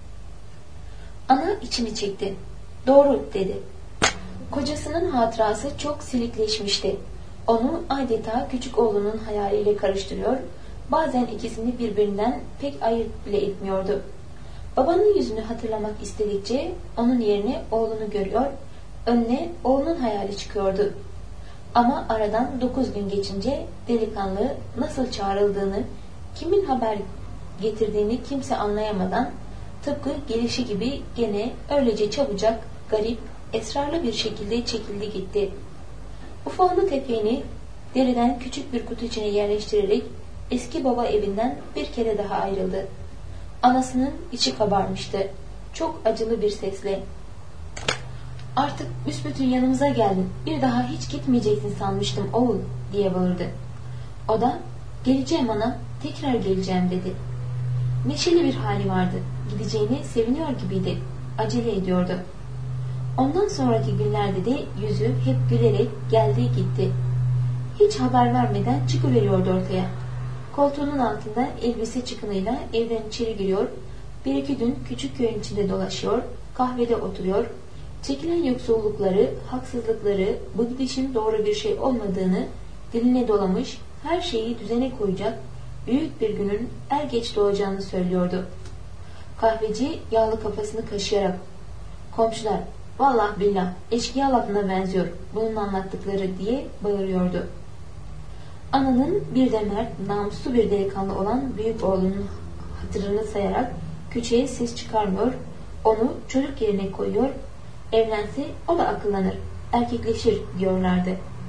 Ana içini çekti. "Doğru" dedi. Kocasının hatırası çok silikleşmişti. Onu adeta küçük oğlunun hayaliyle karıştırıyor, bazen ikisini birbirinden pek ayırt bile etmiyordu. Babanın yüzünü hatırlamak istedikçe onun yerine oğlunu görüyor, önüne oğlunun hayali çıkıyordu. Ama aradan dokuz gün geçince delikanlı nasıl çağrıldığını, kimin haber getirdiğini kimse anlayamadan, tıpkı gelişi gibi gene öylece çabucak, garip, esrarlı bir şekilde çekildi gitti. Ufağını eteğini deriden küçük bir kutu içine yerleştirerek eski baba evinden bir kere daha ayrıldı. Anasının içi kabarmıştı. Çok acılı bir sesle, "Artık büsbütün yanımıza geldin. Bir daha hiç gitmeyeceksin sanmıştım oğul" diye bağırdı. O da, "Geleceğim ana, tekrar geleceğim" dedi. Neşeli bir hali vardı. Gideceğine seviniyor gibiydi. Acele ediyordu. Ondan sonraki günlerde de yüzü hep gülerek geldi gitti. Hiç haber vermeden çıkıveriyordu ortaya. Koltuğunun altında elbise çıkınıyla evden içeri giriyor, bir iki gün küçük köyün içinde dolaşıyor, kahvede oturuyor, çekilen yoksullukları, haksızlıkları, bu gidişin doğru bir şey olmadığını diline dolamış, her şeyi düzene koyacak, büyük bir günün er geç doğacağını söylüyordu. Kahveci yağlı kafasını kaşıyarak, "Komşular, vallahi billah eşkıya lafına benziyor bunun anlattıkları" diye bağırıyordu. Ananın bir de mert, namuslu bir delikanlı olan büyük oğlunun hatırını sayarak küçüğe ses çıkarmıyor, onu çocuk yerine koyuyor, evlense o da akıllanır, erkekleşir diyorlardı.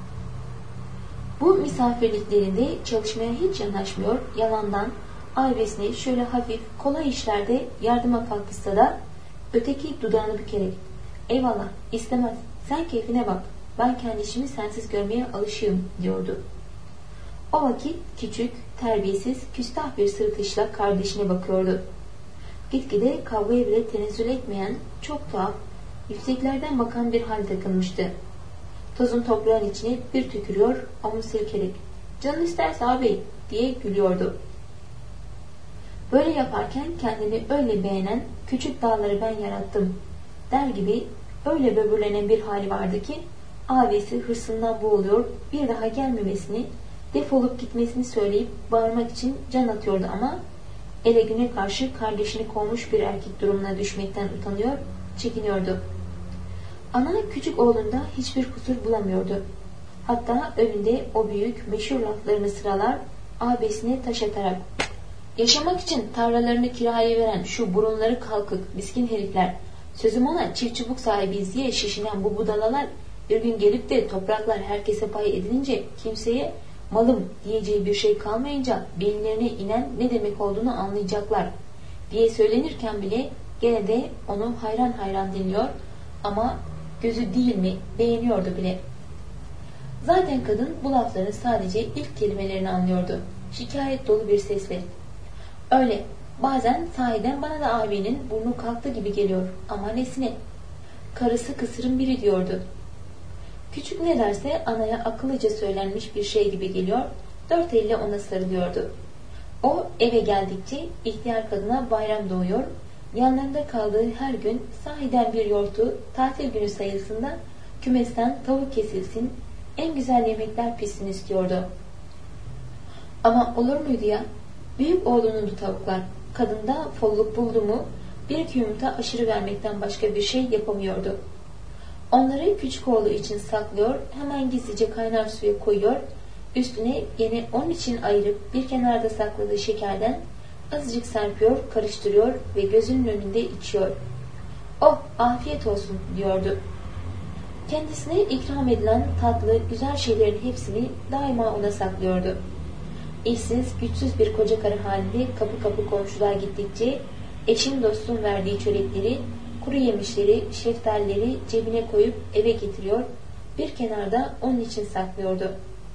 Bu misafirliklerinde çalışmaya hiç yanaşmıyor, yalandan ailesine şöyle hafif, kolay işlerde yardıma kalkışsa da öteki dudağını bükerek eyvallah istemez, sen keyfine bak, ben kendi işimi sensiz görmeye alışığım diyordu. O vakit küçük, terbiyesiz, küstah bir sırıtışla kardeşine bakıyordu. Gitgide kavgaya bile tenezzül etmeyen, çok tuhaf, yükseklerden bakan bir hal takılmıştı. Tozun toprağın içine bir tükürüyor, omuz silkerek canın isterse ağabey diye gülüyordu. Böyle yaparken kendini öyle beğenen küçük dağları ben yarattım der gibi öyle böbürlenen bir hali vardı ki abisi hırsından boğuluyor, bir daha gelmemesini, defolup gitmesini söyleyip bağırmak için can atıyordu ama ele güne karşı kardeşini kovmuş bir erkek durumuna düşmekten utanıyor, çekiniyordu. Ana küçük oğlunda hiçbir kusur bulamıyordu. Hatta önünde o büyük meşhur laflarını sıralar, abisine taş atarak yaşamak için tarlalarını kiraya veren şu burunları kalkık miskin herifler, sözüm ona çift çubuk sahibiyiz diye şişinen bu budalalar bir gün gelip de topraklar herkese pay edilince kimseye malım diyeceği bir şey kalmayınca beyinlerine inen ne demek olduğunu anlayacaklar diye söylenirken bile gene de onu hayran hayran dinliyor ama gözü değil mi beğeniyordu bile. Zaten kadın bu lafların sadece ilk kelimelerini anlıyordu. Şikayet dolu bir sesle. Öyle bazen sahiden bana da abinin burnu kalktı gibi geliyor ama nesine? Karısı kısırın biri diyordu. Küçük ne derse anaya akıllıca söylenmiş bir şey gibi geliyor, dört elle ona sarılıyordu. O eve geldikçe ihtiyar kadına bayram doğuyor, yanlarında kaldığı her gün sahiden bir yortu, tatil günü sayılsın kümesten tavuk kesilsin, en güzel yemekler pişsin istiyordu. Ama olur muydu ya? Büyük oğlunundu tavuklar. Kadında folluk buldu mu bir iki yumurta aşırı vermekten başka bir şey yapamıyordu. Onları küçük oğlu için saklıyor, hemen gizlice kaynar suya koyuyor, üstüne yine onun için ayırıp bir kenarda sakladığı şekerden azıcık serpiyor, karıştırıyor ve gözünün önünde içiyor. Oh, afiyet olsun diyordu. Kendisine ikram edilen tatlı, güzel şeylerin hepsini daima ona saklıyordu. İşsiz, güçsüz bir koca karı halinde kapı kapı komşular gittikçe eşin dostun verdiği çörekleri, kuru yemişleri, şeftalileri cebine koyup eve getiriyor, bir kenarda onun için saklıyordu.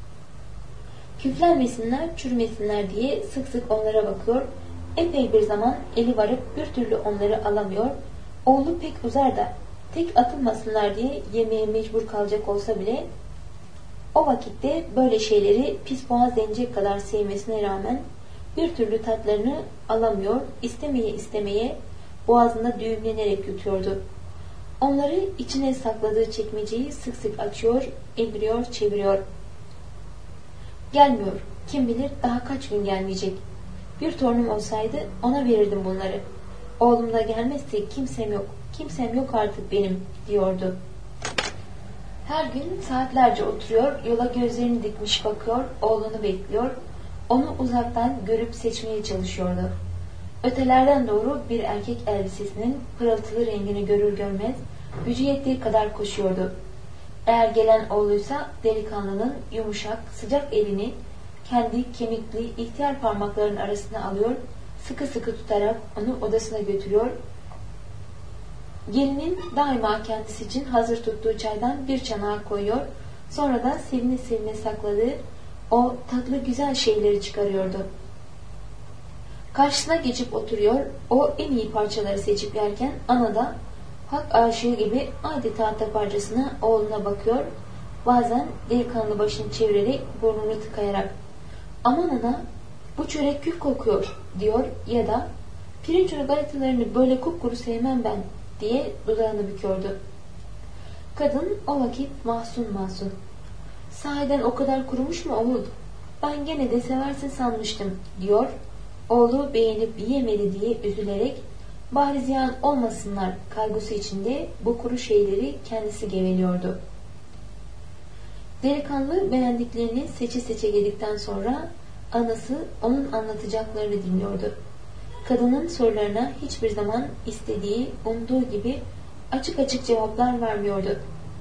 Küflenmesinler, çürümesinler diye sık sık onlara bakıyor, epey bir zaman eli varıp bir türlü onları alamıyor, oğlu pek uzar da tek atılmasınlar diye yemeğe mecbur kalacak olsa bile o vakitte böyle şeyleri pis boğaz denecek kadar sevmesine rağmen bir türlü tatlarını alamıyor, istemeye istemeye boğazında düğümlenerek yutuyordu. Onları içine sakladığı çekmeceyi sık sık açıyor, indiriyor, çeviriyor. Gelmiyor, kim bilir daha kaç gün gelmeyecek. Bir torunum olsaydı ona verirdim bunları. Oğlum da gelmezse kimsem yok, kimsem yok artık benim diyordu. Her gün saatlerce oturuyor, yola gözlerini dikmiş bakıyor, oğlunu bekliyor, onu uzaktan görüp seçmeye çalışıyordu. Ötelerden doğru bir erkek elbisesinin pırıltılı rengini görür görmez, gücü yettiği kadar koşuyordu. Eğer gelen oğluysa delikanlının yumuşak, sıcak elini kendi kemikli ihtiyar parmaklarının arasına alıyor, sıkı sıkı tutarak onu odasına götürüyor. Gelinin daima kendisi için hazır tuttuğu çaydan bir çanağa koyuyor, sonra da sevine sevine sakladığı o tatlı güzel şeyleri çıkarıyordu. Karşısına geçip oturuyor, o en iyi parçaları seçip yerken ana da hak aşığı gibi adeta taparcasına oğluna bakıyor, bazen delikanlı başını çevirerek burnunu tıkayarak aman ana bu çörek küf kokuyor diyor ya da pirinç galetalarını böyle kupkuru sevmem ben diye dudağını büküyordu. Kadın o vakit mahzun mahzun. Sahiden o kadar kurumuş mu oğul? Ben gene de seversin sanmıştım diyor. Oğlu beğenip yiyemedi diye üzülerek bari ziyan olmasınlar kaygısı içinde bu kuru şeyleri kendisi geveliyordu. Delikanlı beğendiklerini seçe seçe yedikten sonra anası onun anlatacaklarını dinliyordu. Kadının sorularına hiçbir zaman istediği, umduğu gibi açık açık cevaplar vermiyordu.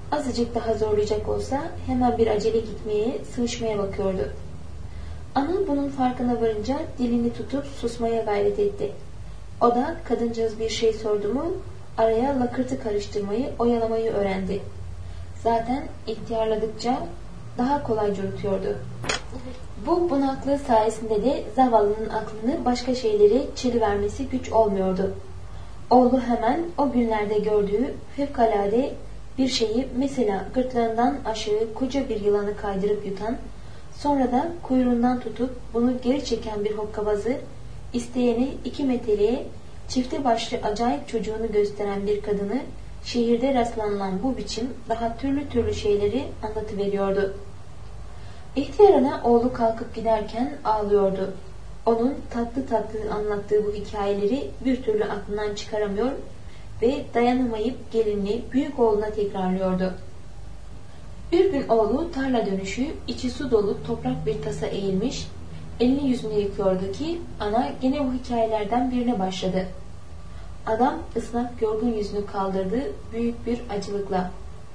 Azıcık daha zorlayacak olsa hemen bir acele gitmeye, sığışmaya bakıyordu. Ana bunun farkına varınca dilini tutup susmaya gayret etti. O da kadıncağız bir şey sordu mu araya lakırtı karıştırmayı, oyalamayı öğrendi. Zaten ihtiyarladıkça daha kolayca unutuyordu. Bu bunaklığı sayesinde de zavallının aklını başka şeylere çelivermesi güç olmuyordu. Oğlu hemen o günlerde gördüğü fevkalade bir şeyi, mesela gırtlağından aşağı koca bir yılanı kaydırıp yutan, sonra da kuyruğundan tutup bunu geri çeken bir hokkabazı, isteyeni iki metreye çifte başlı acayip çocuğunu gösteren bir kadını, şehirde rastlanılan bu biçim daha türlü türlü şeyleri anlatıveriyordu. İhtiyar ana oğlu kalkıp giderken ağlıyordu. Onun tatlı tatlı anlattığı bu hikayeleri bir türlü aklından çıkaramıyor ve dayanamayıp gelinini büyük oğluna tekrarlıyordu. Bir gün oğlu tarla dönüşü içi su dolu toprak bir tasa eğilmiş, elini yüzünü yıkıyordu ki ana gene o hikayelerden birine başladı. Adam ıslak yorgun yüzünü kaldırdı büyük bir acılıkla.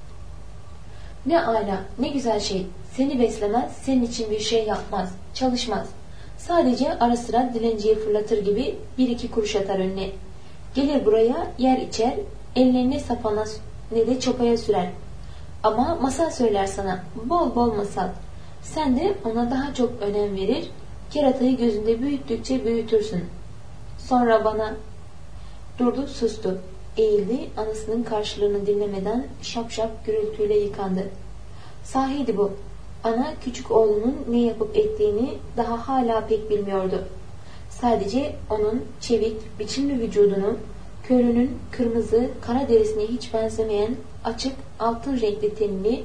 Ne âlâ, ne güzel şey. Seni beslemez, senin için bir şey yapmaz, çalışmaz. Sadece ara sıra dilenciye fırlatır gibi bir iki kuruş atar önüne. Gelir buraya, yer içer, ellerini sapana ne de çopaya sürer. Ama masal söyler sana, bol bol masal. Sen de ona daha çok önem verir, keratayı gözünde büyüttükçe büyütürsün. Sonra bana... Durdu, sustu. Eğildi, anasının karşılığını dinlemeden şap şap gürültüyle yıkandı. Sahiydi bu. Ana küçük oğlunun ne yapıp ettiğini daha hala pek bilmiyordu. Sadece onun çevik, biçimli vücudunu, köylünün kırmızı, kara derisine hiç benzemeyen açık, altın renkli tenini,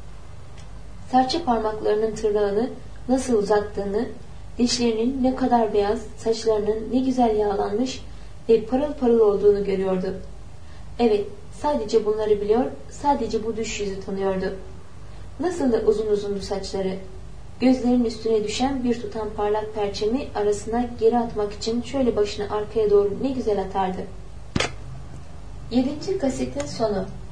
serçe parmaklarının tırnağını nasıl uzattığını, dişlerinin ne kadar beyaz, saçlarının ne güzel yağlanmış ve parıl parıl olduğunu görüyordu. Evet, sadece bunları biliyor, sadece bu düş yüzü tanıyordu. Nasıl da uzun uzundu saçları. Gözlerinin üstüne düşen bir tutam parlak perçemi arasına geri atmak için şöyle başını arkaya doğru ne güzel atardı. Yedinci kasetin sonu.